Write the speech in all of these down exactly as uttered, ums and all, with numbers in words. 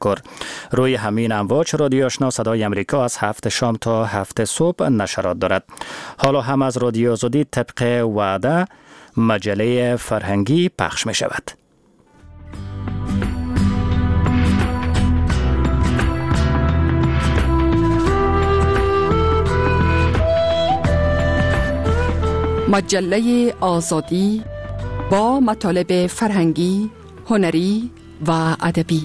تفکر. روی همین امواج رادیو آشنا صدای امریکا از هفت شام تا هفت صبح نشرات دارد. حالا هم از رادیو آزادی طبق وعده مجله فرهنگی پخش می شود. مجله آزادی با مطالب فرهنگی، هنری و ادبی.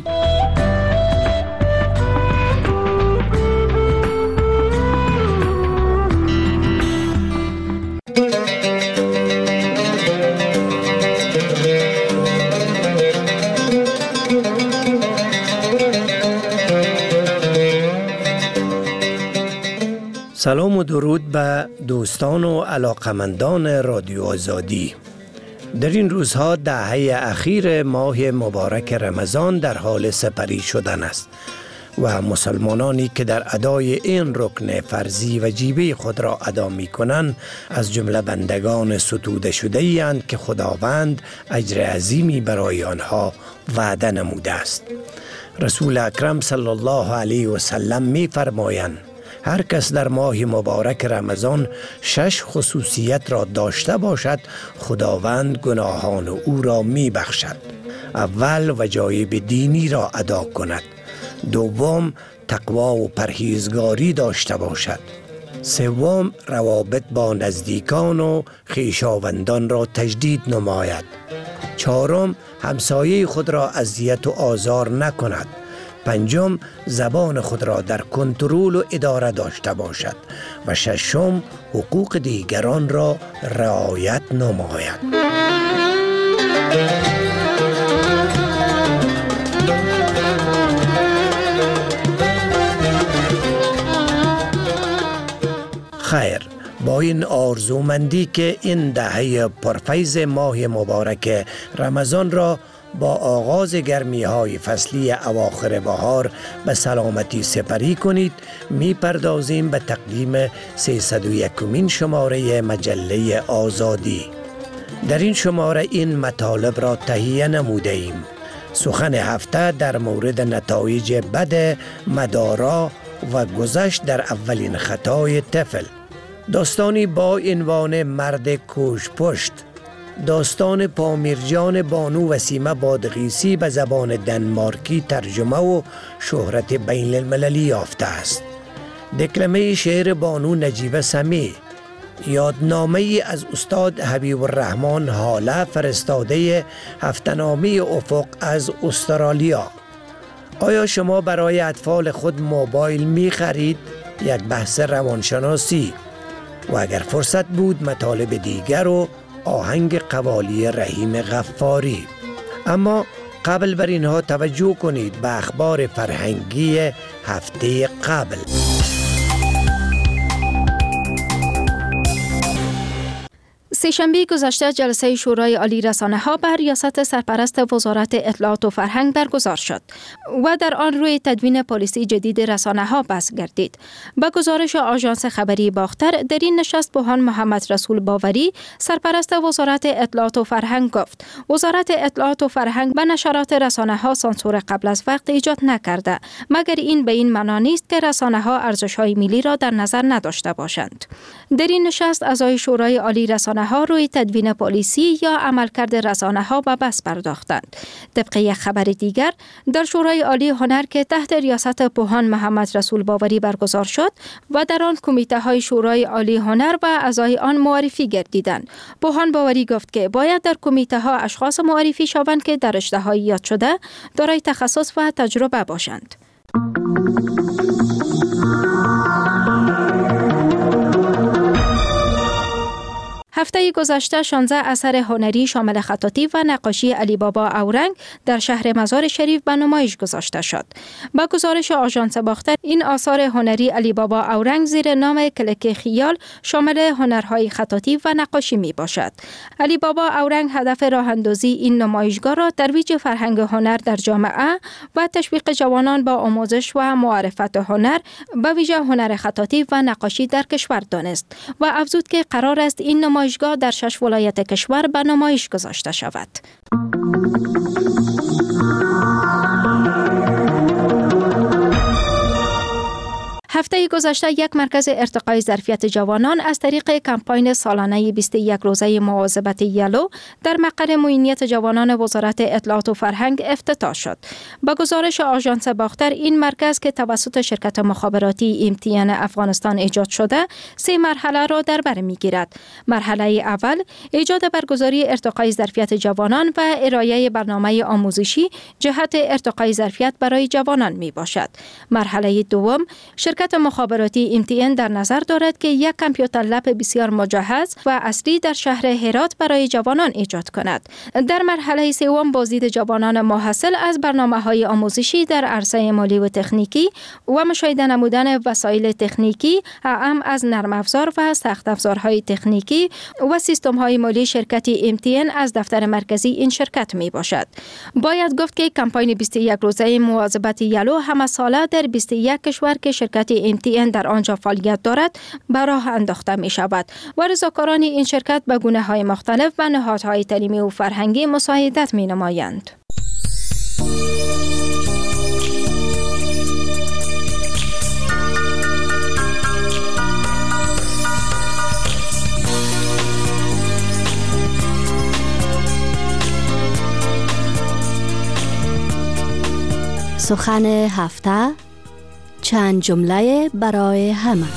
سلام و درود به دوستان و علاقمندان رادیو آزادی. در این روزها دهه اخیر ماه مبارک رمضان در حال سپری شدن است و مسلمانانی که در ادای این رکن فرضی وجیبه خود را ادا می کنند از جمله بندگان ستوده شده اند که خداوند اجر عظیمی برای آنها وعده نموده است. رسول اکرم صلی الله علیه و سلم می فرمایند هر کس در ماه مبارک رمضان شش خصوصیت را داشته باشد خداوند گناهان او را می بخشد. اول وجایب دینی را ادا کند. دوم تقوا و پرهیزگاری داشته باشد. سوم روابط با نزدیکان و خویشاوندان را تجدید نماید. چهارم همسایه خود را اذیت و آزار نکند. پنجم زبان خود را در کنترل و اداره داشته باشد و ششم حقوق دیگران را رعایت نماید. خیر، با این آرزومندی که این دهه پرفیض ماه مبارک رمضان را با آغاز گرمی های فصلی اواخر بهار به سلامتی سپری کنید، می پردازیم به تقدیم سیصد و یکمین شماره مجله آزادی. در این شماره این مطالب را تهیه نموده ایم. سخن هفته در مورد نتایج بد مدارا و گذشت در اولین خطای طفل. داستانی با عنوان مرد کوش پشت. داستان پامیرجان بانو وسیمه بادغیسی به زبان دنمارکی ترجمه و شهرت بین المللی یافته است. دکلمه شعر بانو نجیبه سمی، یادنامه ای از استاد حبیب الرحمن حاله فرستاده هفته‌نامه افق از استرالیا. آیا شما برای اطفال خود موبایل می خرید؟ یک بحث روانشناسی و اگر فرصت بود مطالب دیگر و آهنگ قوالی رحیم غفاری. اما قبل بر اینها توجه کنید به اخبار فرهنگی هفته قبل. سه‌شنبه گذشته جلسه شورای عالی رسانه ها به ریاست سرپرست وزارت اطلاعات و فرهنگ برگزار شد و در آن روی تدوین پالیسی جدید رسانه ها بحث گردید. با گزارش آژانس خبری باختر، در این نشست بوهان محمد رسول باوری سرپرست وزارت اطلاعات و فرهنگ گفت وزارت اطلاعات و فرهنگ به نشرات رسانه ها سانسور قبل از وقت ایجاد نکرده، مگر این به این معنا نیست که رسانه ها ارزش های ملی را در نظر نداشته باشند. در این نشست اعضای شورای عالی رسانه ها روی تدوین پالیسی یا عملکرد رسانه ها به بحث پرداختند. طبق یک خبر دیگر، در شورای عالی هنر که تحت ریاست بوهان محمد رسول باوری برگزار شد و در آن کمیته های شورای عالی هنر و اعضای آن معرفی گردیدند. بوهان باوری گفت که باید در کمیته ها اشخاص معرفی شوند که در رشته‌های یاد شده دارای تخصص و تجربه باشند. هفته گذشته شانزده اثر هنری شامل خطاطی و نقاشی علی بابا اورنگ در شهر مزار شریف به نمایش گذاشته شد. با گزارش آژانس باختر، این آثار هنری علی بابا اورنگ زیر نام کلک خیال شامل هنرهای خطاطی و نقاشی می باشد. علی بابا اورنگ هدف راه اندازی این نمایشگاه را ترویج فرهنگ هنر در جامعه و تشویق جوانان با آموزش و معرفت هنر، به ویژه هنر خطاطی و نقاشی در کشور دانست و افزود که قرار است این نمایشگاه در شش ولایت کشور به نمایش گذاشته شود. هفته گذشته یک مرکز ارتقای ظرفیت جوانان از طریق کمپاین سالانه بیست و یک روزه مواظبت یلو در مقر معینیت جوانان وزارت اطلاعات و فرهنگ افتتاح شد. با گزارش آژانس باختر، این مرکز که توسط شرکت مخابراتی ام تی ان افغانستان ایجاد شده، سه مرحله را در بر می‌گیرد. مرحله اول ایجاد برگزاری ارتقای ظرفیت جوانان و ارائه برنامه آموزشی جهت ارتقای ظرفیت برای جوانان می باشد. مرحله دوم، شرکت مخابراتی ام تی ان در نظر دارد که یک کامپیوتر لب بسیار مجهز و اصلی در شهر هرات برای جوانان ایجاد کند. در مرحله سوم، بازدید جوانان ماحصل از برنامه‌های آموزشی در عرصه مالی و تکنیکی و مشاهده نمودن وسایل تکنیکی اعم از نرم افزار و سخت افزارهای تکنیکی و سیستم‌های مالی شرکت ام تی ان از دفتر مرکزی این شرکت می باشد. باید گفت که کمپاین بیست و یک روزه مواظبت یلو همه ساله در بیست و یک کشور که شرکت ام تی ان در آنجا فعالیت دارد به راه انداخته می شود و رضاکاران این شرکت به گونه‌های مختلف و نهادهای تعلیمی و فرهنگی مساعدت می نمایند. سخن هفته، چند جمله برای همه.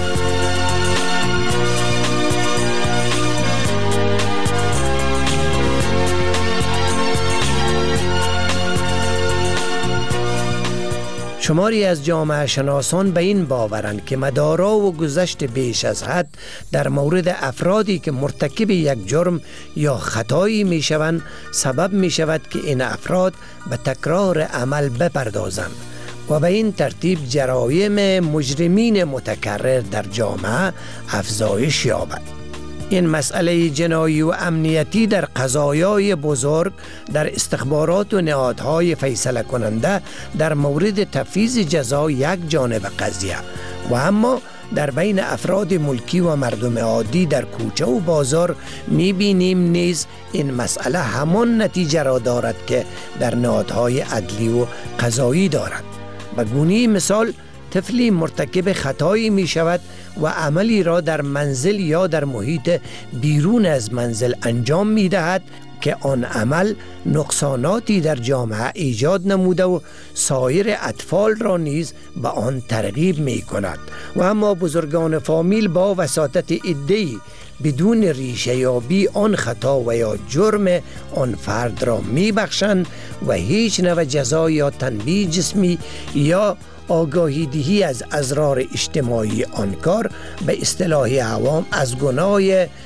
شماری از جامعه شناسان به این باورند که مدارا و گذشت بیش از حد در مورد افرادی که مرتکب یک جرم یا خطایی می شوند سبب می شود که این افراد به تکرار عمل بپردازند و به این ترتیب جرایم مجرمین متکرر در جامعه افزایش یابد. این مسئله جنایی و امنیتی در قضایای بزرگ در استخبارات و نهادهای فیصله کننده در مورد تفویض جزا یک جانب قضیه و اما در بین افراد ملکی و مردم عادی در کوچه و بازار می‌بینیم نیز این مسئله همان نتیجه را دارد که در نهادهای عدلی و قضایی دارد. به گونه مثال، طفلی مرتکب خطایی می شود و عملی را در منزل یا در محیط بیرون از منزل انجام می دهد که آن عمل نقصاناتی در جامعه ایجاد نموده و سایر اطفال را نیز به آن ترغیب می کند و اما بزرگان فامیل با وساطت عده‌ای بدون ریشه یابی آن خطا و یا جرم آن فرد را می بخشند و هیچ نوع جزا یا تنبیه جسمی یا آگاهی دهی از اضرار اجتماعی آن کار به اصطلاح عوام از گناه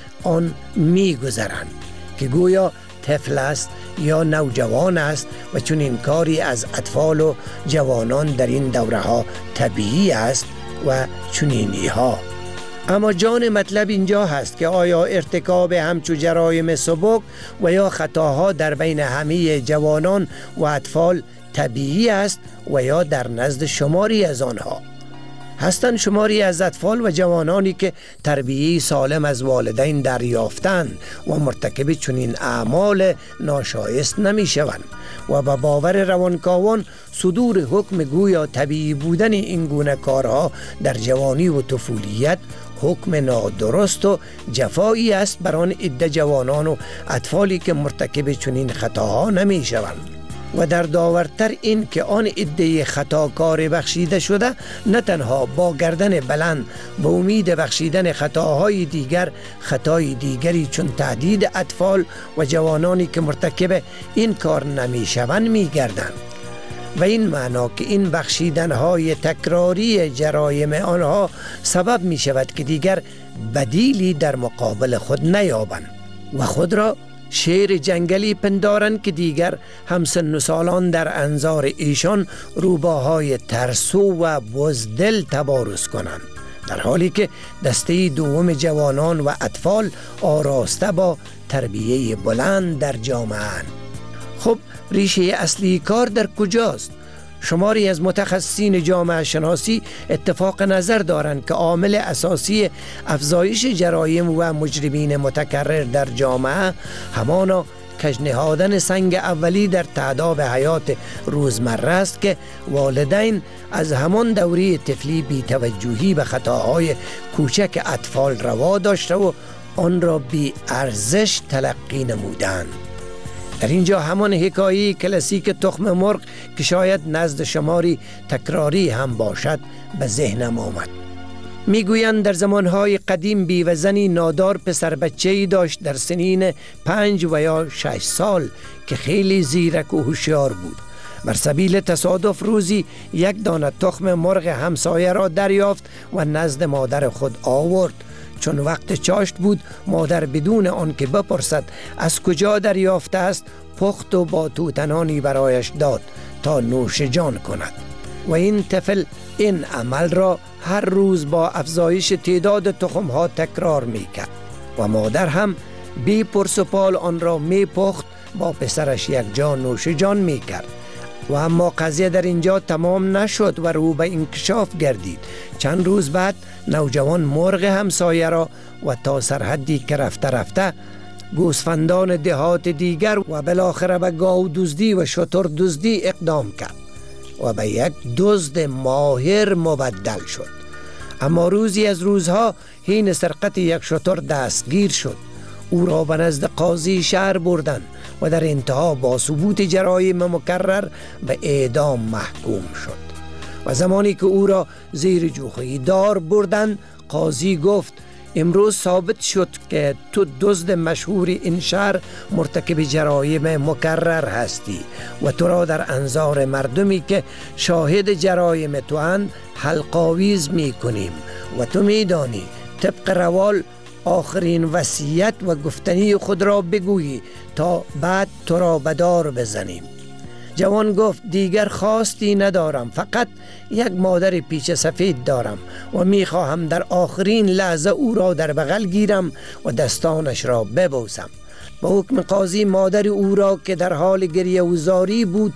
آن می گذرند که گویا طفل است یا نوجوان است و چون این کاری از اطفال و جوانان در این دوره ها طبیعی است و چنینی ها. اما جان مطلب اینجا هست که آیا ارتکاب همچو جرایم سبک و یا خطاها در بین همه جوانان و اطفال طبیعی است و یا در نزد شماری از آنها هستند شماری از اطفال و جوانانی که تربیت سالم از والدین دریافتند و مرتکب چنین اعمال ناشایست نمی شوند و به باور روانکاوان صدور حکم گویا طبیعی بودن این گونه کارها در جوانی و طفولیت حکم نادرست و جفایی است بر آن عده جوانان و اطفالی که مرتکب چنین خطاها نمی شوند. و در داورتر این که آن عده خطاکار بخشیده شده نه تنها با گردن بلند به امید بخشیدن خطاهای دیگر خطای دیگری چون تهدید اطفال و جوانانی که مرتکب این کار نمی شوند می گردند و این معنا که این بخشیدنهای تکراری جرایم آنها سبب می شود که دیگر بدیلی در مقابل خود نیابند و خود را شیر جنگلی پندارند که دیگر همسن و سالان در انظار ایشان روباهای ترسو و بزدل تبارز کنند، در حالی که دسته دوم جوانان و اطفال آراسته با تربیه بلند در جامعه. خب ریشه اصلی کار در کجاست؟ شماری از متخصصین جامعه شناسی اتفاق نظر دارند که عامل اساسی افزایش جرایم و مجرمین متکرر در جامعه همانا کژنهادن سنگ اولی در تعداد حیات روزمره است که والدین از همان دوره طفلی بی توجهی به خطاهای کوچک اطفال روا داشته و آن را بی ارزش تلقی نمودند. در اینجا همان حکایه کلاسیک تخم مرغ که شاید نزد شماری تکراری هم باشد به ذهنم آمد. میگویند در زمانهای قدیم بیوه‌زنی نادار پسر بچه‌ای داشت در سنین پنج و یا شش سال که خیلی زیرک و هوشیار بود. بر سبیل تصادف روزی یک دانه تخم مرغ همسایه را دریافت و نزد مادر خود آورد. چون وقت چاشت بود، مادر بدون آن که بپرسد از کجا دریافته است، پخت و با توتنانی برایش داد تا نوش جان کند و این طفل این عمل را هر روز با افزایش تعداد تخم‌ها تکرار می‌کرد و مادر هم بی پرس و پال آن را می‌پخت، با پسرش یک جا نوش جان می‌کرد. و اما قضیه در اینجا تمام نشد و رو به انکشاف گردید. چند روز بعد نوجوان مرغ همسایه را و تا سرحدی که رفته رفته گوسفندان دهات دیگر و بالاخره به گاو دزدی و شتر دزدی اقدام کرد و به یک دزد ماهر مبدل شد. اما روزی از روزها حین سرقت یک شتر دستگیر شد. او را به نزد قاضی شهر بردند و در انتها با ثبوت جرایم مکرر به اعدام محکوم شد. و زمانی که او را زیر جوخه دار بردند، قاضی گفت امروز ثابت شد که تو دزد مشهور این شهر مرتکب جرایم مکرر هستی و تو را در انظار مردمی که شاهد جرایم تو اند حلق‌آویز می کنیم و تو می دانی طبق روال آخرین وصیت و گفتنی خود را بگویی تا بعد تو را به دار بزنیم. جوان گفت دیگر خواستی ندارم، فقط یک مادر پیچ سفید دارم و میخواهم در آخرین لحظه او را در بغل گیرم و دستانش را ببوسم. با حکم قاضی مادر او را که در حال گریه و زاری بود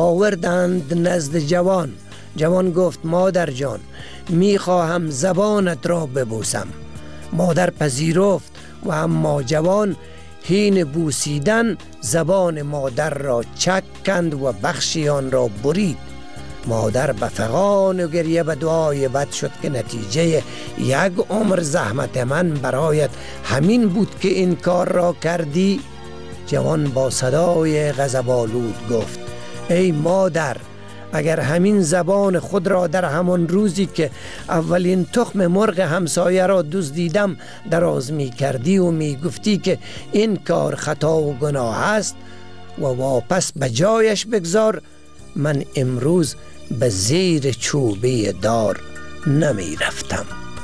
آوردند نزد جوان. جوان گفت مادر جان، میخواهم زبانت را ببوسم. مادر پذیرفت و اما جوان حین بوسیدن زبان مادر را چک کند و بخشی آن را برید. مادر به فغان و گریه به دعای بد شد که نتیجه یک عمر زحمت من برایت همین بود که این کار را کردی. جوان با صدای غضب‌آلود گفت ای مادر، اگر همین زبان خود را در همان روزی که اولین تخم مرغ همسایه را دزدیدم دراز می کردی و می گفتی که این کار خطا و گناه است و واپس به جایش بگذار، من امروز به زیر چوبه دار نمی رفتم.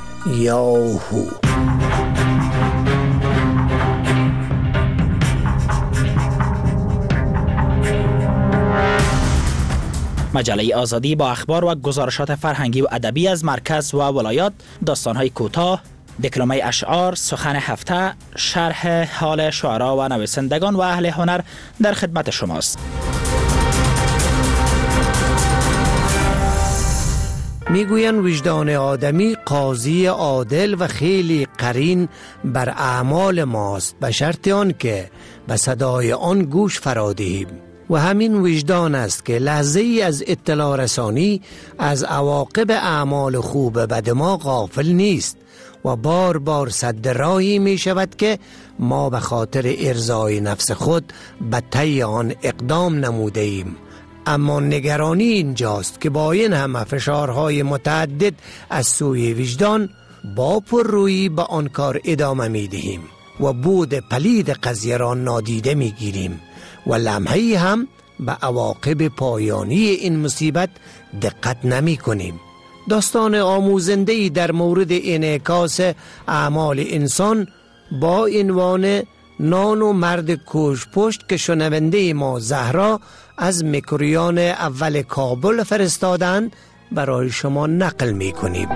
یاهو. مجله آزادی با اخبار و گزارشات فرهنگی و ادبی از مرکز و ولایات، داستان‌های کوتاه، دکلمه اشعار، سخن هفته، شرح حال شعرا و نویسندگان و اهل هنر در خدمت شماست. میگویند وجدان آدمی قاضی عادل و خیلی قرین بر اعمال ماست، به شرط آن که به صدای آن گوش فرادهیم. و همین وجدان است که لحظه ای از اطلاع رسانی از عواقب اعمال خوب بد ما غافل نیست و بار بار سد راهی می شود که ما به خاطر ارضای نفس خود به طی آن اقدام نموده ایم. اما نگرانی اینجاست که با این همه فشارهای متعدد از سوی وجدان با پررویی به آن کار ادامه می دهیم و بود پلید قضیه را نادیده می گیریم و لمحه‌ای هم به عواقب پایانی این مصیبت دقت نمی کنیم. داستان آموزنده‌ای در مورد انعکاس اعمال انسان با عنوان نان و مرد کوژ پشت که شنونده ما زهرا از مکرویان اول کابل فرستادند برای شما نقل می کنیم.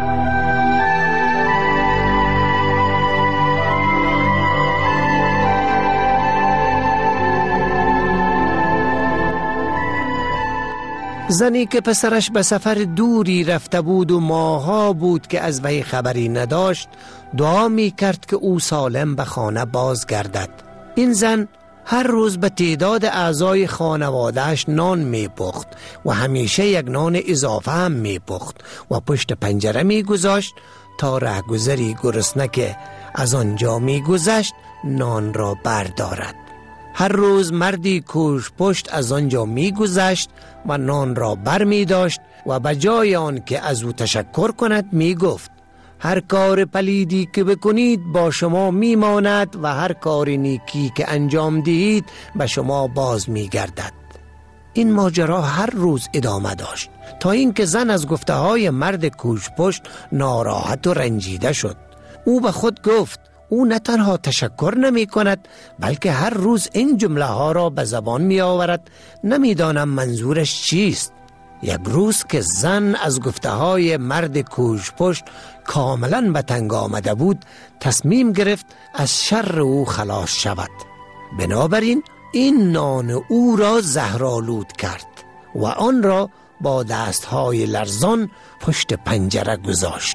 زنی که پسرش به سفر دوری رفته بود و ماها بود که از وی خبری نداشت، دعا می کرد که او سالم به خانه بازگردد. این زن هر روز به تعداد اعضای خانوادهش نان می پخت و همیشه یک نان اضافه هم می پخت و پشت پنجره می گذاشت تا رهگذری گرسنه که از آنجا می گذشت نان را بردارد. هر روز مردی کوژ پشت از آنجا می گذشت و نان را بر می داشت و به جای آن که از او تشکر کند می گفت هر کار پلیدی که بکنید با شما می ماند و هر کار نیکی که انجام دهید به شما باز می گردد. این ماجرا هر روز ادامه داشت تا اینکه زن از گفته های مرد کوژ پشت ناراحت و رنجیده شد. او به خود گفت او نه تنها تشکر نمی کند بلکه هر روز این جمله ها را به زبان می آورد. نمی دانم منظورش چیست. یک روز که زن از گفته های مرد کوژ پشت کاملا به تنگ آمده بود تصمیم گرفت از شر او خلاص شود. بنابراین این نان او را زهرآلود کرد و آن را با دستهای لرزان پشت پنجره گذاشت.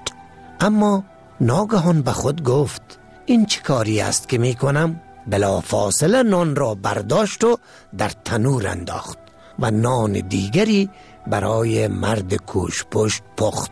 اما ناگهان به خود گفت این چه کاری است که می کنم؟ بلا فاصله نان را برداشت و در تنور انداخت و نان دیگری برای مرد کوژ پشت پخت.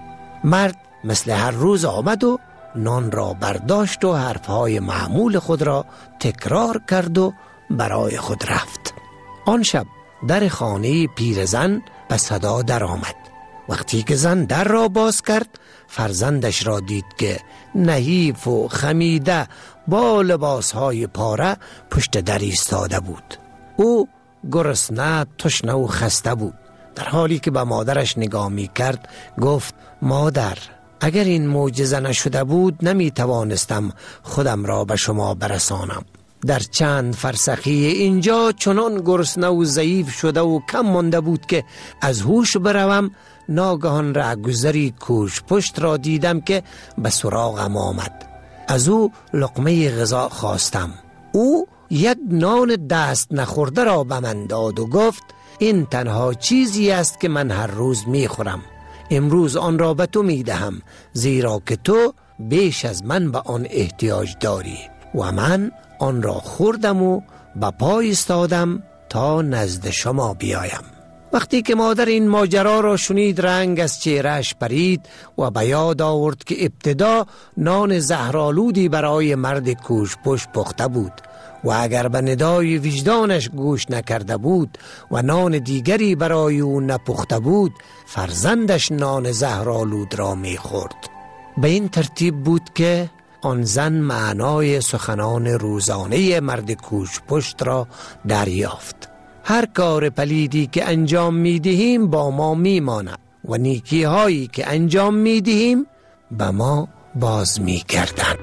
مرد مثل هر روز آمد و نان را برداشت و حرفهای معمول خود را تکرار کرد و برای خود رفت. آن شب در خانه پیرزن به صدا در آمد. وقتی که زن در را باز کرد فرزندش را دید که نحیف و خمیده با لباسهای پاره پشت در ایستاده بود. او گرسنه، تشنه و خسته بود. در حالی که به مادرش نگاه می کرد گفت مادر اگر این معجزه نشده بود نمی توانستم خودم را به شما برسانم. در چند فرسخی اینجا چنان گرسنه و ضعیف شده و کم مانده بود که از هوش بروم ناگهان رهگذری کوژ پشت را دیدم که به سراغم آمد. از او لقمه غذا خواستم. او یک نان دست نخورده را به من داد و گفت این تنها چیزی است که من هر روز می خورم. امروز آن را به تو می دهم زیرا که تو بیش از من به آن احتیاج داری. و من آن را خوردم و به پای ایستادم تا نزد شما بیایم. وقتی که مادر این ماجرا را شنید رنگ از چهرهش پرید و به یاد آورد که ابتدا نان زهرآلودی برای مرد کوژ پشت پخته بود و اگر به ندای وجدانش گوش نکرده بود و نان دیگری برای او نپخته بود فرزندش نان زهرآلود را می‌خورد. به این ترتیب بود که آن زن معنای سخنان روزانه مرد کوژ پشت را دریافت. هر کار پلیدی که انجام می دهیم با ما می ماند و نیکی هایی که انجام می دهیم به ما باز می گردند.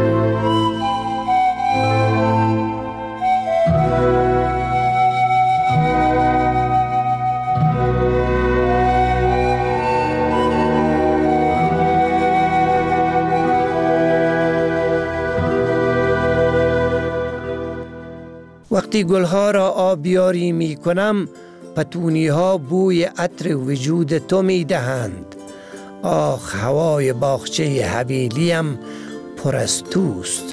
وقتی گلها را آبیاری می کنم پتونی ها بوی عطر وجود تو می دهند. آخ هوای باغچه حویلیم پر از توست.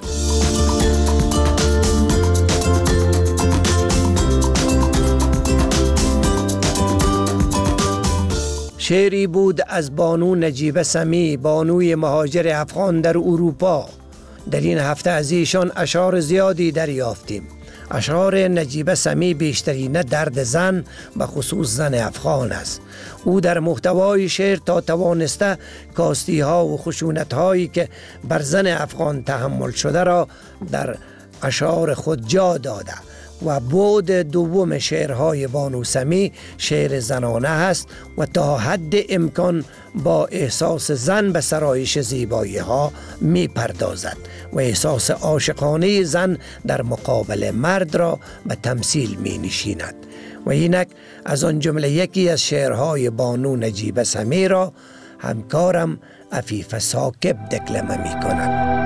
شعری بود از بانو نجیبه سمی، بانوی مهاجر افغان در اروپا. در این هفته از ایشان اشعار زیادی دریافتیم. اشعار نجیبه سمی بیشترین درد زن به خصوص زن افغان است. او در محتوای شعر تا توانسته کاستی ها و خشونت هایی که بر زن افغان تحمل شده را در اشعار خود جا داده و بعد دوم شعرهای بانو سمی شعر زنانه است و تا حد امکان با احساس زن به سرایش زیبایی ها می پردازد و احساس عاشقانه زن در مقابل مرد را به تمثیل می نشیند. و اینک از آن جمله یکی از شعرهای بانو نجیبه سمی را همکارم عفیف ثاقب دکلمه می کند.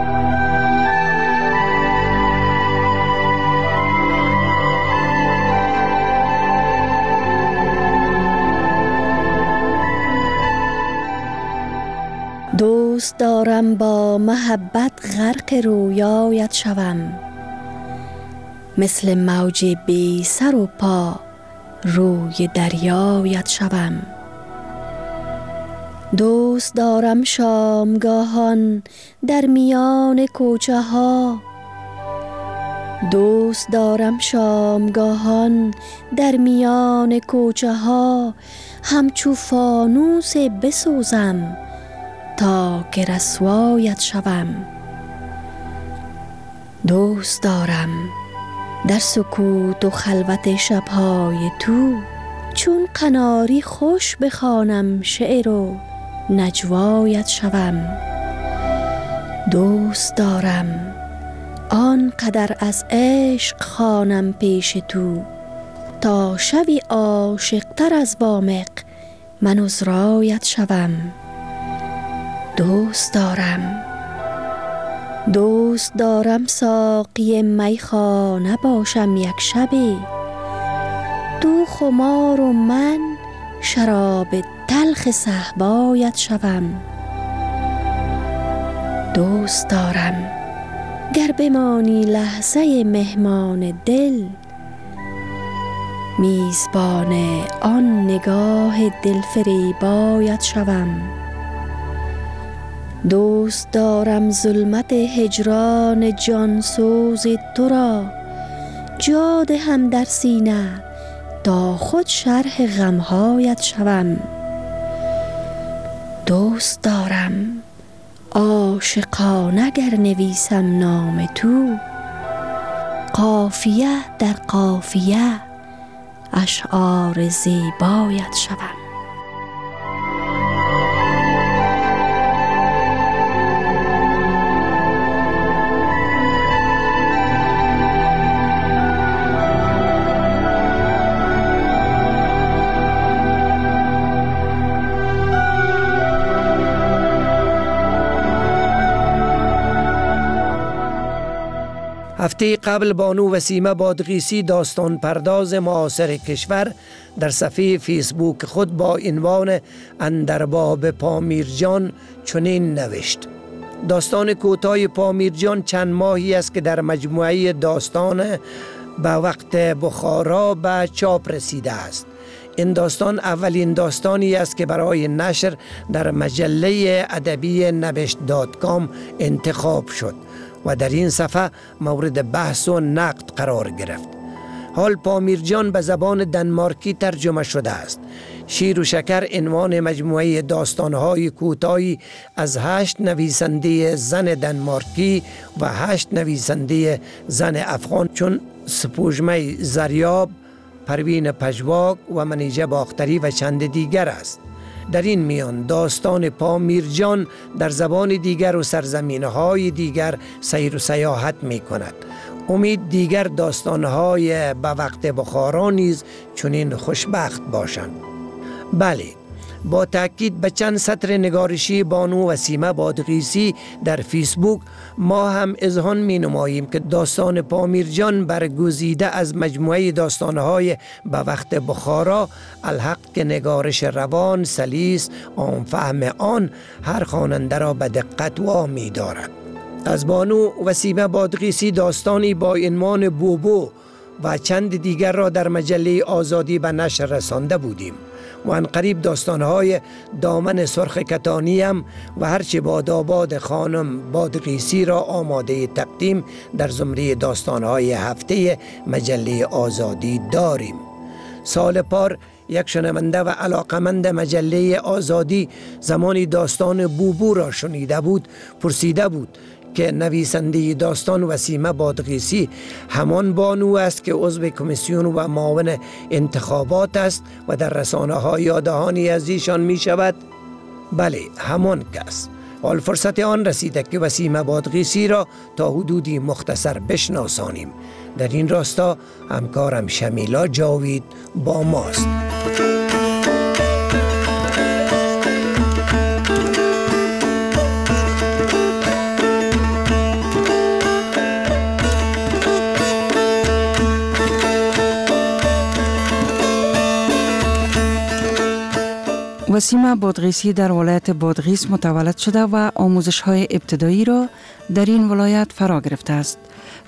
دوست دارم با محبت غرق رویایت شوم، مثل موج بی سر و پا روی دریایت شوم. دوست دارم شامگاهان در میان کوچه ها، دوست دارم شامگاهان در میان کوچه ها، همچو فانوس بسوزم تا که رسوایت شوم. دوست دارم در سکوت و خلوت شبهای تو چون قناری خوش بخوانم شعر و نجوایت شوم. دوست دارم آنقدر از عشق خوانم پیش تو تا شوی عاشق‌تر از وامق من عذرایت شوم. دوست دارم دوست دارم ساقی میخانه باشم یک شبی، تو خمار و من شراب تلخ صهبایت شوم. دوست دارم گر بمانی لحظه مهمان دل، میزبان آن نگاه دلفریبایت شوم. دوست دارم ظلمت هجران جانسوز تو را جا دهم در سینه تا خود شرح غمهایت شوم. دوست دارم عاشقانه گر نویسم نام تو، قافیه در قافیه اشعار زیبایت شوم. هفته قبل بانو وسیمه بادغیسی داستان پرداز معاصر کشور در صفحه فیسبوک خود با عنوان اندرباب پامیرجان چنین نوشت: داستان کوتاه پامیرجان چند ماهی است که در مجموعه داستان به وقت بخارا به چاپ رسیده است. این داستان اولین داستانی است که برای نشر در مجله ادبی نوشت دات کام انتخاب شد و در این صفحه مورد بحث و نقد قرار گرفت. حال پامیرجان به زبان دنمارکی ترجمه شده است. شیر و شکر عنوان مجموعه داستان‌های کوتاهی از هشت نویسنده زن دنمارکی و هشت نویسنده زن افغان چون سپوږمۍ زریاب، پروین پژواک و منیژه باختری و چند دیگر است. در این میان داستان پامیرجان در زبان دیگر و سرزمین‌های دیگر سیر و سیاحت می کند. امید دیگر داستان‌های به وقت بخارا نیز چنین خوشبخت باشند. بله، با تأکید به چند سطر نگارشی بانو وسیمه بادغیسی در فیسبوک ما هم اذعان می نماییم که داستان پامیرجان برگزیده از مجموعه داستانهای به وقت بخارا الحق که نگارش روان، سلیس، آن فهم آن هر خواننده را به دقت وامی دارد. از بانو وسیمه بادغیسی داستانی با عنوان بوبو و چند دیگر را در مجله آزادی به نشر رسانده بودیم و عنقریب داستانهای دامن سرخ کتانی هم و هرچه باداباد خانم بادغیسی را آماده تقدیم در زمره داستانهای هفته مجله آزادی داریم. سال پار یک شنونده و علاقمند مجله آزادی زمانی داستان بوبو را شنیده بود پرسیده بود که نویسنده داستان وسیمه بادغیسی همان بانو است که عضو کمیسیون و معاون انتخابات است و در رسانه ها یادهانی از ایشان می شود؟ بله، همان کس. حال فرصت آن رسیده که وسیمه بادغیسی را تا حدودی مختصر بشناسانیم. در این راستا همکارم شمیلا جاوید با ماست. وسیمه بادغیسی در ولایت بادغیس متولد شده و آموزش های ابتدایی را در این ولایت فرا گرفته است.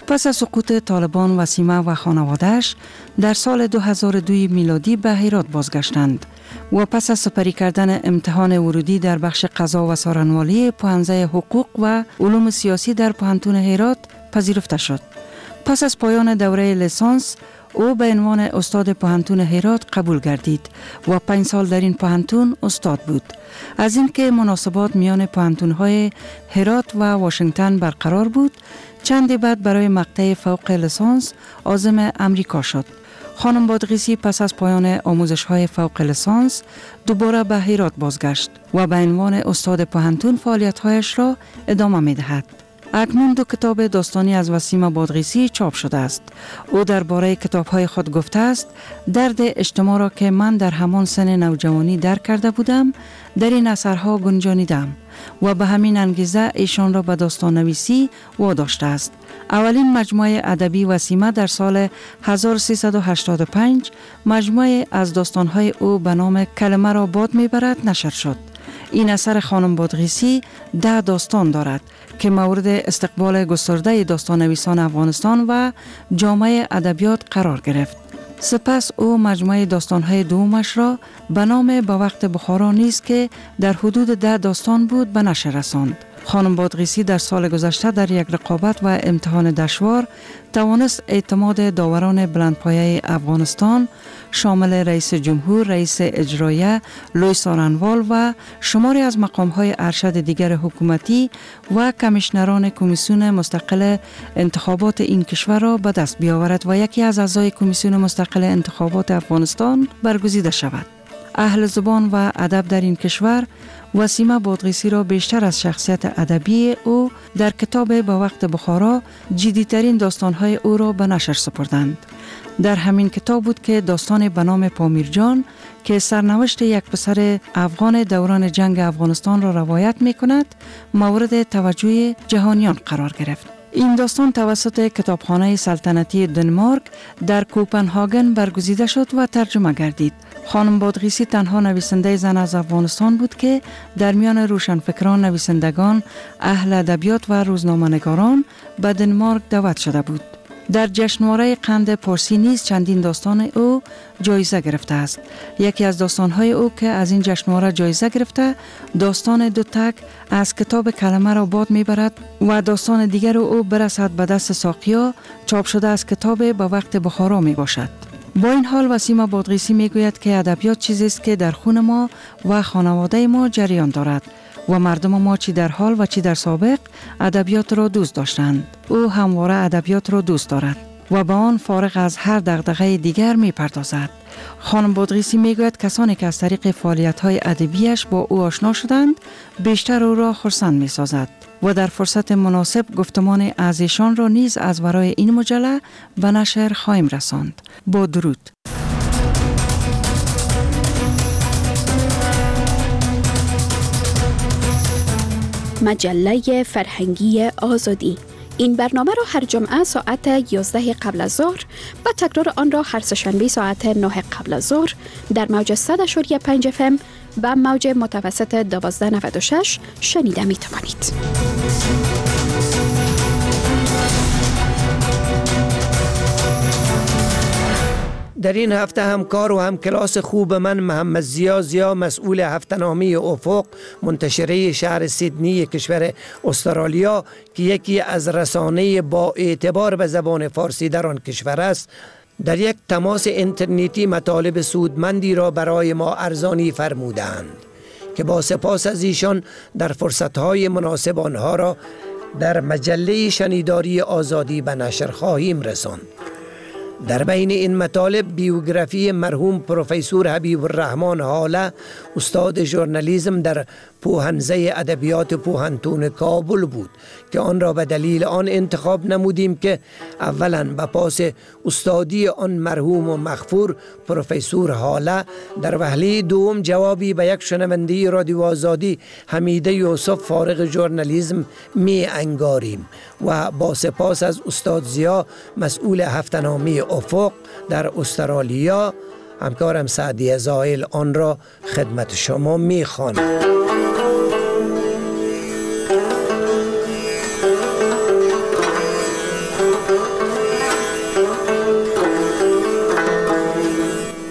پس از سقوط طالبان وسیمه و خانواده‌اش در سال دو هزار و دو میلادی به هرات بازگشتند و پس از سپری کردن امتحان ورودی در بخش قضا و سارنوالی پوهنځی حقوق و علوم سیاسی در پوهنتون هرات پذیرفته شد. پس از پایان دوره لیسانس او به عنوان استاد پوهنتون هرات قبول گردید و پنج سال در این پوهنتون استاد بود. از اینکه مناسبات میان پوهنتون‌های هرات و واشنگتن برقرار بود، چندی بعد برای مقطع فوق لیسانس عازم امریکا شد. خانم بادغیسی پس از پایان آموزش‌های فوق لیسانس دوباره به هرات بازگشت و به عنوان استاد پوهنتون فعالیت‌هایش را ادامه می‌دهد. اکنون دو کتاب داستانی از وسیم بادغیسی چاپ شده است. او درباره کتاب‌های خود گفته است: درد اجتماع را که من در همان سن نوجوانی درک کرده بودم، در این اثرها گنجانیدم و به همین انگیزه ایشان را به داستان نویسی واداشته است. اولین مجموعه ادبی وسیمه در سال هزار و سیصد و هشتاد و پنج مجموعه از داستان‌های او به نام کلمه را باد میبرد نشر شد. این اثر خانم بادغیسی ده داستان دارد که مورد استقبال گسترده داستان نویسان افغانستان و جامعه ادبیات قرار گرفت. سپس او مجموعه داستان‌های دومش را به نام به وقت بخارا نیست که در حدود ده داستان بود به نشر رساند. خانم بادغیسی در سال گذشته در یک رقابت و امتحان دشوار توانست اعتماد داوران بلندپایه افغانستان شامل رئیس جمهور، رئیس اجرایه، لوی سارنوال و شماری از مقام‌های ارشد دیگر حکومتی و کمیشنران کمیسیون مستقل انتخابات این کشور را به دست بیاورد و یکی از اعضای کمیسیون مستقل انتخابات افغانستان برگزیده شود. اهل زبان و ادب در این کشور وسیمه بادغیسی را بیشتر از شخصیت ادبی او در کتاب به وقت بخارا جدی‌ترین داستان‌های او را به نشر سپردند. در همین کتاب بود که داستان به نام پامیرجان که سرنوشت یک پسر افغان دوران جنگ افغانستان را روایت می‌کند، مورد توجه جهانیان قرار گرفت. این داستان توسط کتابخانه سلطنتی دنمارک در کوپنهاگن برگزیده شد و ترجمه گردید. خانم بادغیسی تنها نویسنده زن از افغانستان بود که در میان روشنفکران، نویسندگان، اهل ادبیات و روزنامه‌نگاران به دنمارک دعوت شده بود. در جشنواره قند پارسی نیز چندین داستان او جایزه گرفته است. یکی از داستان‌های او که از این جشنواره جایزه گرفته، داستان دو تک از کتاب کلمه را باد میبرد و داستان دیگر او برسد به دست ساقیا چاپ شده از کتاب به وقت بخارا می باشد. با این حال وسیم بادغیسی می گوید که ادبیات چیزی است که در خون ما و خانواده ما جریان دارد و مردم ما چی در حال و چی در سابق ادبیات را دوست داشتند. او همواره ادبیات را دوست دارد و به آن فارغ از هر دغدغه دیگر می پردازد. خانم بادغیسی می گوید کسانی که از طریق فعالیت‌های ادبیش با او آشنا شدند بیشتر او را خرسند می سازد و در فرصت مناسب گفتمان از ایشان را نیز از ورای این مجله به نشر خواهیم رساند. با درود. مجله فرهنگی آزادی. این برنامه را هر جمعه ساعت یازده قبل از ظهر و تکرار آن را هر سه‌شنبه ساعت نه قبل از ظهر در موج صد و پنج اف ام و موج متوسط دوازده نود و شش شنیده می توانید. در این هفته همکار و همکلاس خوب من محمد زیا زیا مسئول هفته‌نامه افق منتشره شهر سیدنی کشور استرالیا که یکی از رسانه با اعتبار به زبان فارسی در آن کشور است، در یک تماس اینترنتی مطالب سودمندی را برای ما ارزانی فرمودند که با سپاس از ایشان در فرصت‌های مناسب آنها را در مجله شنیداری آزادی به نشر خواهیم رساند. در بین این مطالب بیوگرافی مرحوم پروفسور حبیب الرحمن حاله، استاد ژورنالیسم در پوهنځی ادبیات پوهنتون کابل بود که آن را به دلیل آن انتخاب نمودیم که اولا به پاس استادی آن مرحوم و مغفور پروفسور حاله در وهله دوم جوابی به یک شنونده رادیو آزادی حمیده یوسف فارغ ژورنالیسم می انگاریم و با سپاس از استاد زیا مسئول هفته‌نامه افق در استرالیا، همکارم سعدی زائل آن را خدمت شما می خوانم.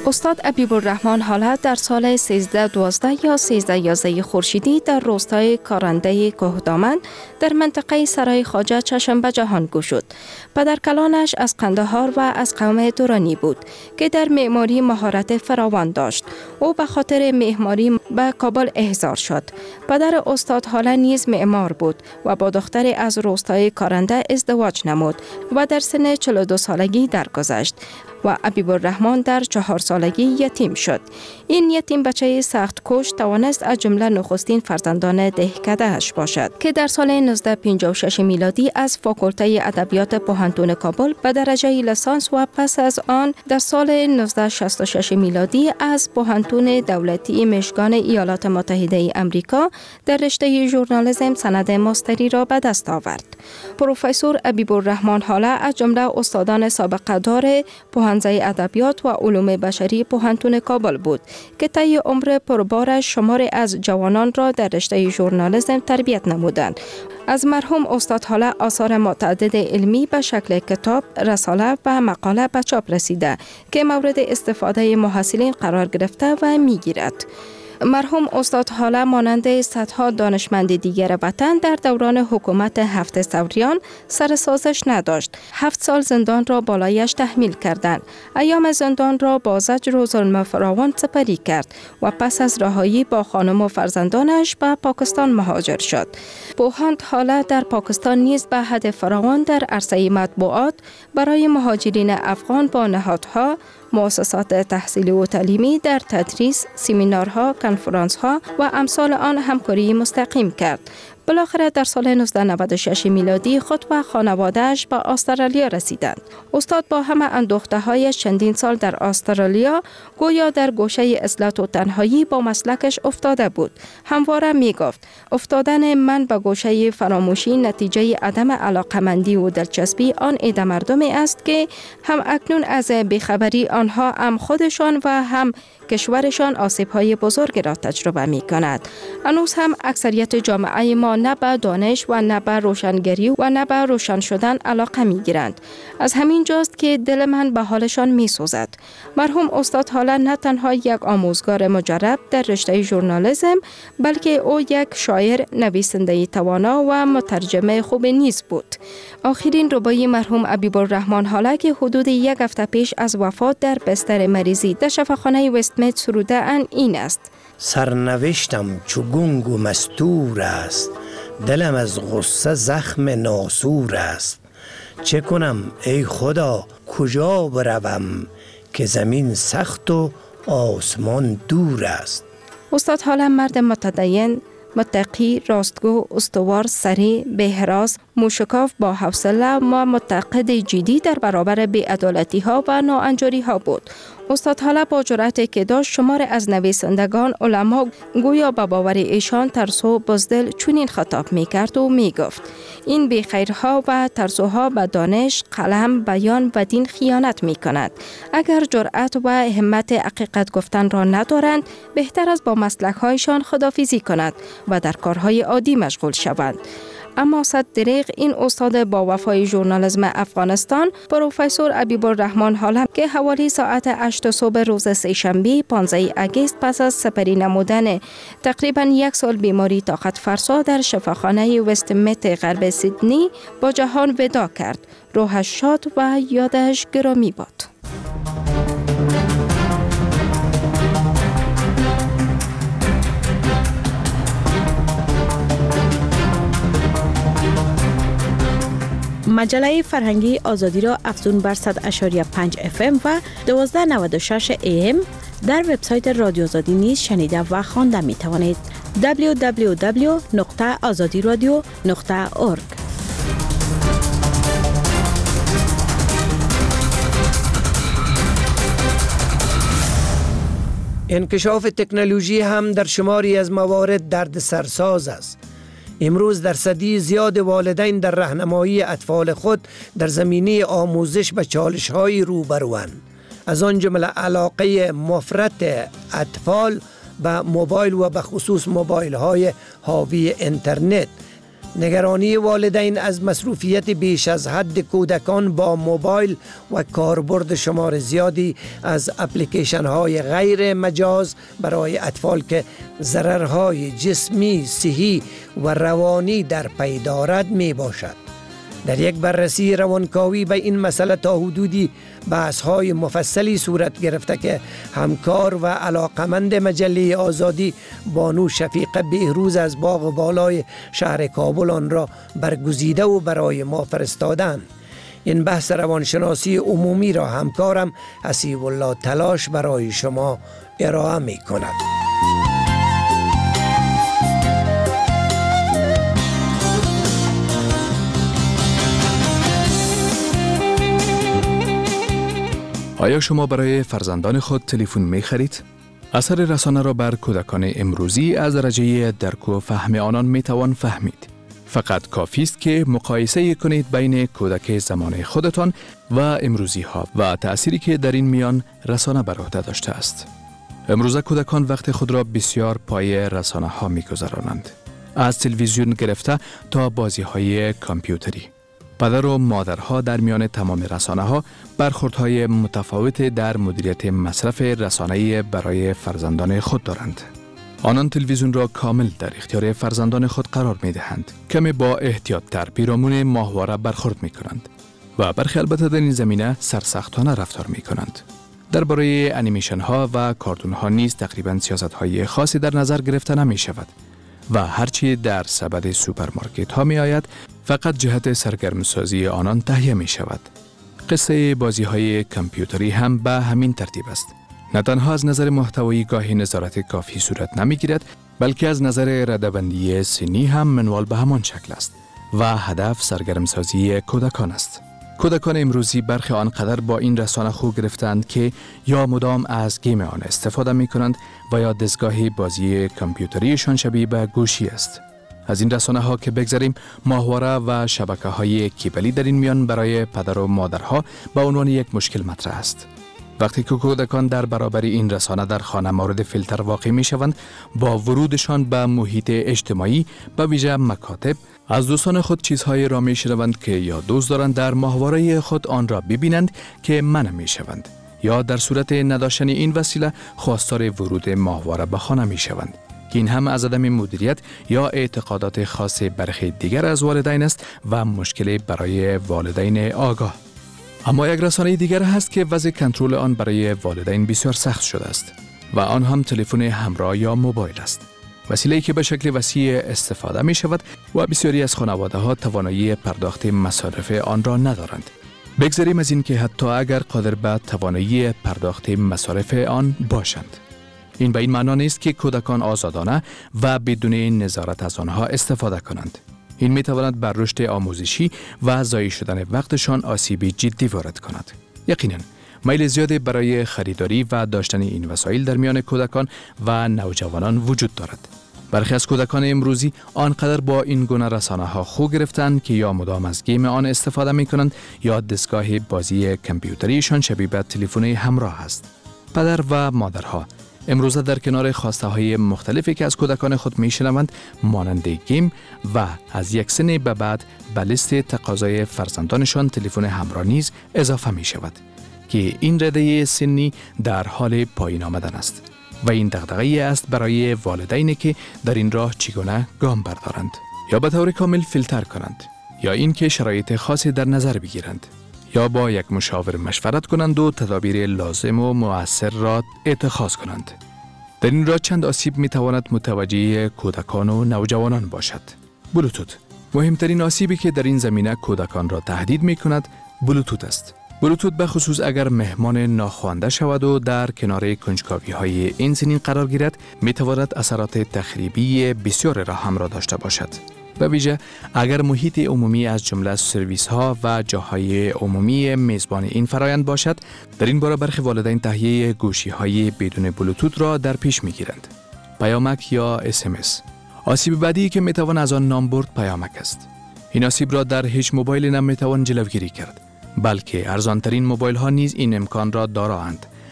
استاد ابیب الرحمن حالا در سال سیزده دوازده یا سیزده یازده خورشیدی در روستای کارنده کوهدامن در منطقه سرای خواجه چشم به جهان گشود. پدرکلانش از قندهار و از قوم دورانی بود که در معماری مهارت فراوان داشت. او به خاطر معماری به کابل احضار شد. پدر استاد حالا نیز معمار بود و با دختری از روستای کارنده ازدواج نمود و در سن چهل و دو سالگی درگذشت و ابیب الرحمن در چهار سالگی یتیم شد. این یتیم بچه سخت کش توانست از جمله نخستین فرزندان دهکده‌اش باشد که در سال نوزده پنجاه و شش میلادی از فاکولته ادبیات پوهنتون کابل به درجه لیسانس و پس از آن در سال نوزده شصت و شش میلادی از پوهنتون دولتی میشگان ایالات متحده آمریکا در رشته ژورنالیسم سند ماستری را به دست آورد. پروفسور ابیب الرحمن حالا از جمله استادان سابقه دار پوهنځی ادبیات و علوم بشری پوهنتون کابل بود که طی عمر پربارش شماری از جوانان را در رشته ژورنالیسم تربیت نمودند. از مرحوم استاد حالا آثار متعدد علمی به شکل کتاب، رساله و مقاله به چاپ رسیده که مورد استفاده محصلین قرار گرفته و میگیرد. مرحوم استاد حالا مانند صدها دانشمند دیگر وطن در دوران حکومت هفت ثوریان سر سازش نداشت. هفت سال زندان را بالایش تحمیل کردند. ایام زندان را با زجر و ظلم فراوان سپری کرد و پس از رهایی با خانم و فرزندانش به پاکستان مهاجر شد. پوهاند حالا در پاکستان نیز به حد فراوان در عرصه مطبوعات برای مهاجرین افغان با نهادها، مؤسسات تحصیلی و تعلیمی در تدریس، سمینارها، کنفرانس‌ها و امثال آن همکاری مستقیم کرد. بالاخره در سال نوزده نود و شش میلادی خود و خانواده‌اش به استرالیا رسیدند. استاد با همه اندوخته‌های چندین سال در استرالیا گویا در گوشه عزلت و تنهایی با مسلکش افتاده بود. همواره می گفت افتادن من به گوشه فراموشی نتیجه عدم علاقمندی و دلچسبی آن عده مردمی است که هم اکنون از بیخبری آنها هم خودشان و هم کشورشان آسیب‌های بزرگ را تجربه می‌کند. هنوز هم اکثریت جامعه ما نه به دانش و نه به روشنگری و نه به روشن شدن علاقه می‌گیرند. از همین جاست که دل من به حالشان می‌سوزد. مرحوم استاد حالا نه تنها یک آموزگار مجرب در رشته ژورنالیسم، بلکه او یک شاعر، نویسنده توانا و مترجم خوب نیز بود. آخرین ربایی مرحوم ابیب الرحمن حالا که حدود یک هفته پیش از وفات در بستر مریضی در شفاخانه وستمیت سروده اند این است: سرنوشتم چو گنگ و مستور است، دلم از غصه زخم ناسور است. چه کنم ای خدا کجا بروم، که زمین سخت و آسمان دور است. استاد حالا مرد متدین، متقی، راستگو، استوار، سریع، بهراز، موشکاف با حوصله و متقد جدی در برابر بی‌عدالتی ها و ناانجاری ها بود. استاد حالا با جرأتی که داشت شمار از نویسندگان، علما گویا به باور ایشان ترسو و بزدل چنین خطاب می کرد و می گفت: این بیخیرها و ترسوها به دانش، قلم، بیان و دین خیانت می کند. اگر جرأت و همت حقیقت گفتن را ندارند، بهتر است با مسلک هایشان خداحافظی کند و در کارهای عادی مشغول شوند. اما صد دریغ این استاد با وفای ژورنالیسم افغانستان، پروفسور ابیب الرحمن حالا که حوالی ساعت هشت صبح روز سه‌شنبه پانزده آگوست پس از سپری نمودن تقریبا یک سال بیماری طاقت فرسا در شفاخانه وستمیت غرب سیدنی با جهان وداع کرد. روحش شاد و یادش گرامی باد. مجله فرهنگی آزادی را افزون بر صد و پنج اف ام و دوازده نود و شش ای ام در وبسایت رادیو آزادی نیز شنیده و خوانده می توانید. دبلیو دبلیو دبلیو نقطه آزادی رادیو نقطه اورگ. انکشاف تکنولوژی هم در شماری از موارد درد سرساز است. امروز درصدی زیاد والدین در راهنمایی اطفال خود در زمینه آموزش به چالش‌های روبروند. از آن جمله علاقه مفرط اطفال به موبایل و به خصوص موبایل‌های حاوی اینترنت نگرانی والدین از مصروفیت بیش از حد کودکان با موبایل و کاربرد شمار زیادی از اپلیکیشن های غیر مجاز برای اطفال که ضررهای جسمی، صحی و روانی در پی دارد می باشد. در یک بررسی روانکاوی به این مسئله تا حدودی بحث‌های مفصلی صورت گرفته که همکار و علاقمند مجله آزادی بانو شفیقه بهروز از باغ والای شهر کابل آن را برگزیده و برای ما فرستادند. این بحث روانشناسی عمومی را همکارم حسیب الله تلاش برای شما ارائه می کند. آیا شما برای فرزندان خود تلفن می خرید؟ اثر رسانه را بر کودکان امروزی از درجه درک و فهم آنان می توان فهمید. فقط کافی است که مقایسه کنید بین کودک زمان خودتان و امروزی ها و تأثیری که در این میان رسانه بر عهده داشته است. امروزه کودکان وقت خود را بسیار پای رسانه ها می گذرانند. از تلویزیون گرفته تا بازی های کامپیوتری. پدر و مادرها در میان تمام رسانه ها برخوردهای متفاوت در مدیریت مصرف رسانه‌ای برای فرزندان خود دارند. آنان تلویزیون را کامل در اختیار فرزندان خود قرار می دهند. کمی با احتیاط تر پیرامون ماهواره برخورد می کنند و برخی البته در این زمینه سرسختانه رفتار می کنند. درباره انیمیشن ها و کارتون ها نیز تقریبا سیاست های خاصی در نظر گرفته نمی شود و هرچی در سبد سوپرمارکت ها می آید فقط جهت سرگرمسازی آنان تهیه می شود. قصه بازی های کامپیوتری هم به همین ترتیب است. نه تنها از نظر محتوایی گاهی نظارت کافی صورت نمی گیرد، بلکه از نظر رده‌بندی سنی هم منوال به همان شکل است و هدف سرگرمسازی کودکان است. کودکان امروزی برخی آنقدر با این رسانه خو گرفتند که یا مدام از گیم آن استفاده می کنند و یا دستگاه بازی کامپیوتریشان شبیه به گوشی است. از این رسانه ها که بگذاریم، ماهواره و شبکه های کیبلی در این میان برای پدر و مادرها به عنوان یک مشکل مطرح است. وقتی که کودکان در برابر این رسانه در خانه مورد فیلتر واقع می شوند، با ورودشان به محیط اجتماعی به ویژه مکاتب از دوستان خود چیزهایی را می شنوند که یا دوست دارند در ماهواره خود آن را ببینند که منع می شوند، یا در صورت نداشتن این وسیله خواستار ورود ماهواره به خانه می شوند. که این هم از عدم مدیریت یا اعتقادات خاص برخی دیگر از والدین است و مشکلی برای والدین آگاه. اما یک رسانه دیگر هست که وضع کنترل آن برای والدین بسیار سخت شده است و آن هم تلفن همراه یا موبایل است. وسیله‌ای که به شکل وسیع استفاده می شود و بسیاری از خانواده ها توانایی پرداخت مصارف آن را ندارند. بگذاریم از این که حتی اگر قادر به توانایی پرداخت مصارف آن باشند. این به این معنا نیست که کودکان آزادانه و بدون نظارت از آنها استفاده کنند. این می تواند بر رشد آموزشی و ضایع شدن وقتشان آسیب جدی وارد کند. یقینا میل زیادی برای خریداری و داشتن این وسایل در میان کودکان و نوجوانان وجود دارد. برخی از کودکان امروزی آنقدر با این گونه رسانه ها خو گرفتند که یا مدام از گیم آن استفاده می کنند یا دستگاه بازی کامپیوتریشان شبیه به تلفن همراه است. پدر و مادرها امروزه در کنار خواسته های مختلفی که از کودکان خود می شنوند مانند گیم و از یک سن به بعد به لیست تقاضای فرزندانشان تلفن همراه نیز اضافه می شود که این رده سنی در حال پایین آمدن است و این دغدغه‌ای است برای والدینی که در این راه چگونه گام بردارند یا به طور کامل فیلتر کنند یا اینکه شرایط خاصی در نظر بگیرند یا با یک مشاور مشورت کنند و تدابیر لازم و مؤثر را اتخاذ کنند. در این راه چند آسیب می تواند متوجه کودکان و نوجوانان باشد. بلوتوت مهمترین آسیبی که در این زمینه کودکان را تهدید می کند بلوتوت است. بلوتوت به خصوص اگر مهمان ناخوانده شود و در کنار کنجکاوی های این سنین قرار گیرد می تواند اثرات تخریبی بسیار را همراه داشته باشد. به ویژه اگر محیط عمومی از جمله سرویس ها و جاهای عمومی میزبان این فرایند باشد، در این باره برخی والدین تهیه گوشی های بدون بلوتوت را در پیش می گیرند. پیامک یا اس ام اس. آسیب بعدی که می توان از آن نام برد پیامک است. این آسیب را در هیچ موبایل نمی توان جلوگیری کرد، بلکه ارزانترین موبایل ها نیز این امکان را دارند.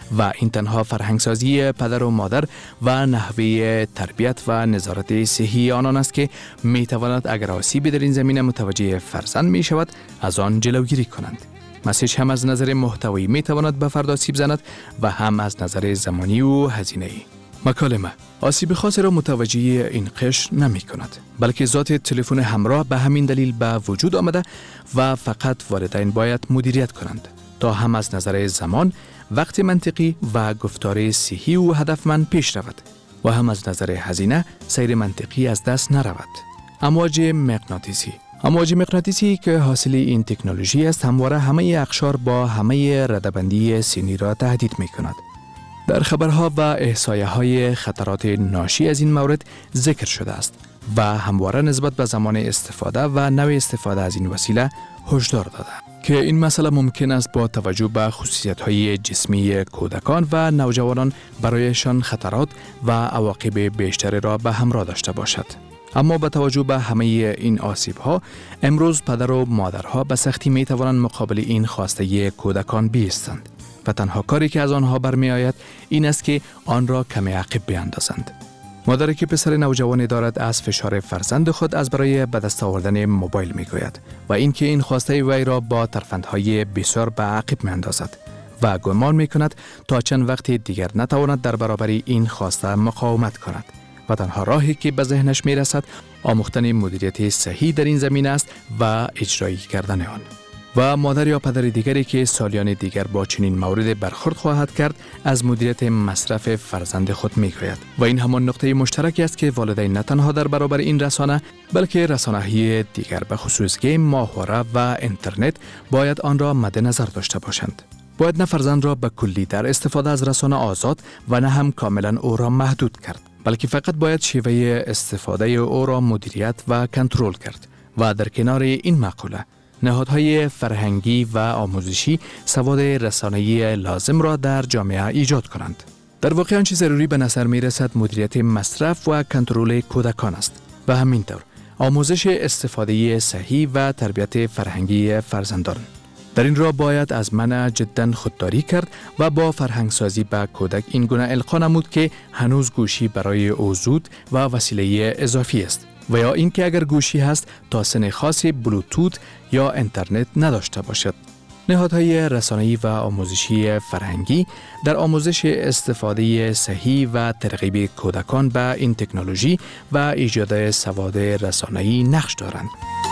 و این تنها فرهنگسازی پدر و مادر و نحوه تربیت و نظارت صحی آنان است که می تواند اگر آسیبی در این زمینه متوجه فرزند می شود از آن جلوگیری کنند. مسیج هم از نظر محتوایی می تواند به فرد آسیب زند و هم از نظر زمانی و هزینه‌ای. مکالمه آسیب خاصی را متوجه این قشر نمی کند، بلکه ذات تلفن همراه به همین دلیل به وجود آمده و فقط والدین باید مدیریت کنند تا هم از نظر زمان، وقت منطقی و گفتار صحی و هدفمند پیش رود و هم از نظر هزینه سیر منطقی از دست نرود. امواج مغناطیسی امواج مغناطیسی که حاصل این تکنولوژی است همواره همه اقشار با همه ردبندی سینی را تهدید می کند. در خبرها و احصایه های خطرات ناشی از این مورد ذکر شده است و همواره نسبت به زمان استفاده و نوع استفاده از این وسیله هشدار داده که این مسئله ممکن است با توجه به خصوصیت‌های جسمی کودکان و نوجوانان برایشان خطرات و عواقب بیشتری را به همراه داشته باشد. اما با توجه به همه این آسیب‌ها، امروز پدر و مادرها به سختی می توانند مقابل این خواسته کودکان بایستند و تنها کاری که از آنها برمی آید این است که آن را کمی عقب بیاندازند. مادری که پسر نوجوانی دارد از فشار فرزند خود از برای به دست آوردن موبایل می گوید و اینکه این خواسته وی را با ترفندهای بسیار به عقب می اندازد و گمان می کند تا چند وقت دیگر نتواند در برابر این خواسته مقاومت کند و تنها راهی که به ذهنش می رسد آموختن مدیریت صحیح در این زمینه است و اجرایی کردن آن. و مادر یا پدر دیگری که سالیان دیگر با چنین مورد برخورد خواهد کرد از مدیریت مصرف فرزند خود میگوید و این همان نقطه مشترکی است که والدین نه تنها در برابر این رسانه بلکه رسانه‌های دیگر به خصوص گیم، ماهواره و اینترنت باید آن را مد نظر داشته باشند. باید نه فرزند را به کلی در استفاده از رسانه آزاد و نه هم کاملا او را محدود کرد، بلکه فقط باید شیوه استفاده او را مدیریت و کنترل کرد و در کنار این مقوله نهادهای فرهنگی و آموزشی سواد رسانه‌ای لازم را در جامعه ایجاد کنند. در واقع آنچه ضروری به نظر می رسد مدیریت مصرف و کنترل کودکان است و همینطور آموزش استفاده صحیح و تربیت فرهنگی فرزندان. در این راه باید از منع جدا خودداری کرد و با فرهنگسازی به کودک این گونه القا نمود که هنوز گوشی برای او زود و وسیله اضافی است و یا اینکه اگر گوشی هست تا سن خاص بلوتوت یا اینترنت نداشته باشد. نهادهای رسانه‌ای و آموزشی فرهنگی در آموزش استفاده صحیح و ترغیب کودکان به این تکنولوژی و ایجاد سواد رسانه‌ای نقش دارند.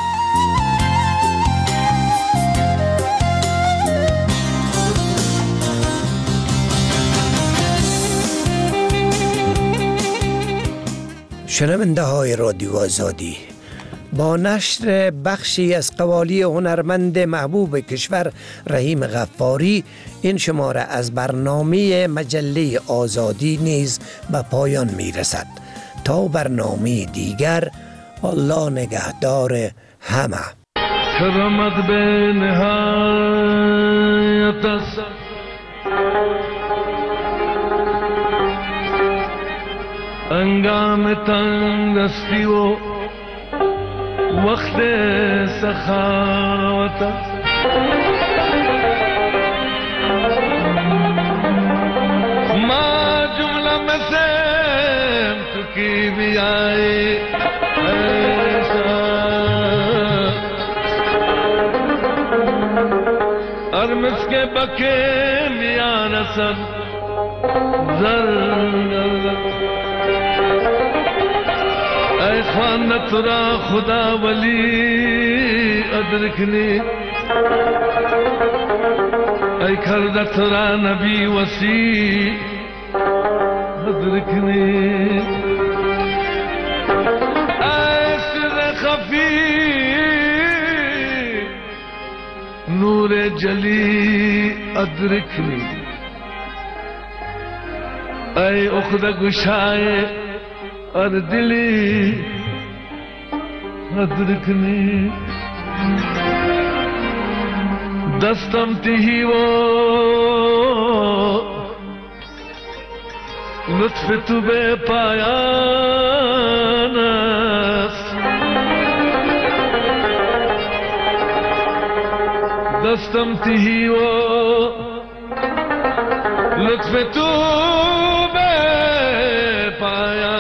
شنونده های رادیو آزادی، با نشر بخشی از قوالی هنرمند محبوب کشور رحیم غفاری این شماره از برنامه مجله آزادی نیز به پایان می رسد. تا برنامه دیگر، الله نگهدار همه. کرامت به نهایت است، انگام تنگ دستی و وقت سخاوت است. ما جمله مثل تو کی بیائی ایسا ارمس کے بکے میان سن زر اے خانت را خدا ولی ادرکنی، اے کردت را نبی وسیع ادرکنی، اے سر خفی نور جلی ادرکنی، اے اخد گشائے اور دلی ادرکنی، دستم تہی وہ لطف تو بے پایان است، دستم تہی وہ لطف تو به پایا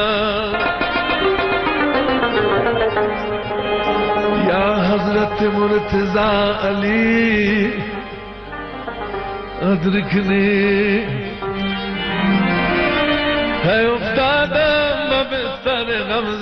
یا حضرت مرتضی علی ادرکنی ہے افتادم به بستر غم